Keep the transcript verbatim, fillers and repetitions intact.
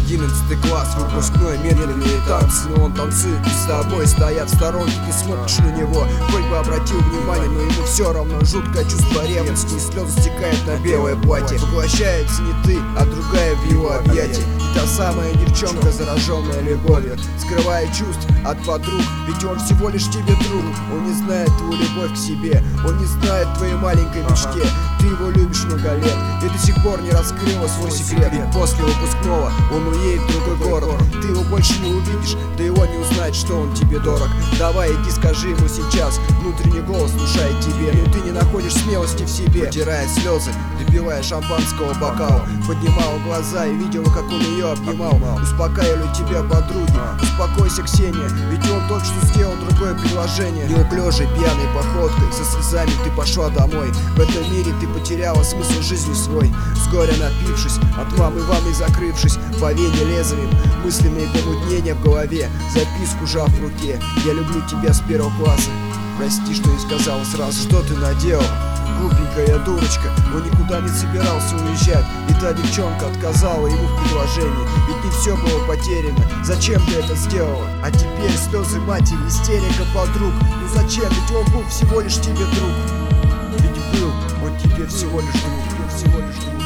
Одиннадцатый класс, выпускной, медленные танцы. Но он танцует и с тобой, стоят в сторонке, ты смотришь на него. Хоть бы обратил внимание, но ему все равно. Жуткое чувство ревности, и слезы стекают на белое платье. Поглощается не ты, а другая в его объятии. И та самая девчонка, зараженная любовью, скрывая чувств от подруг, ведь он всего лишь тебе друг. Он не знает твою любовь к себе, он не знает твоей маленькой мечте. Ты его любишь много лет и до сих пор не раскрыла свой секрет. Ведь после выпускного он уедет в другой город, ты его больше не увидишь, да и он не узнает, что он тебе дорог. Давай иди скажи ему сейчас, внутренний голос внушает тебе, но ты не находишь смелости в себе. Утирая слезы, допивая шампанского бокала, поднимала глаза и видела, как он ее обнимал. Успокаивали тебя подруги, успокойся, Ксения, ведь он только что сделал другое предложение. Неуклюжей пьяной походкой, со слезами ты пошла домой. В этом мире ты потеряла смысл жизни свой, с горя напившись, от мамы ванной закрывшись, по вене лезвием, мысленные помутнения в голове, записку жав в руке. Я люблю тебя с первого класса, прости, что не сказала сразу, что ты наделала. Глупенькая дурочка, он никуда не собирался уезжать, и та девчонка отказала ему в предложении. Ведь не все было потеряно, зачем ты это сделала? А теперь слезы матери, истерика подруг. Ну зачем, ведь он был всего лишь тебе друг. Ведь был он тебе всего лишь друг, тебе всего лишь друг.